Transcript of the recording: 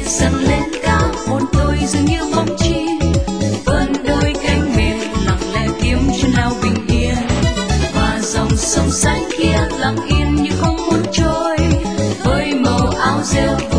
dâng lên cao, hồn tôi dường như bóng chim vươn đôi cánh mềm lặng lẽ kiếm chân nào bình yên. Và dòng sông xanh kia lặng yên như không muốn trôi, với màu áo rêu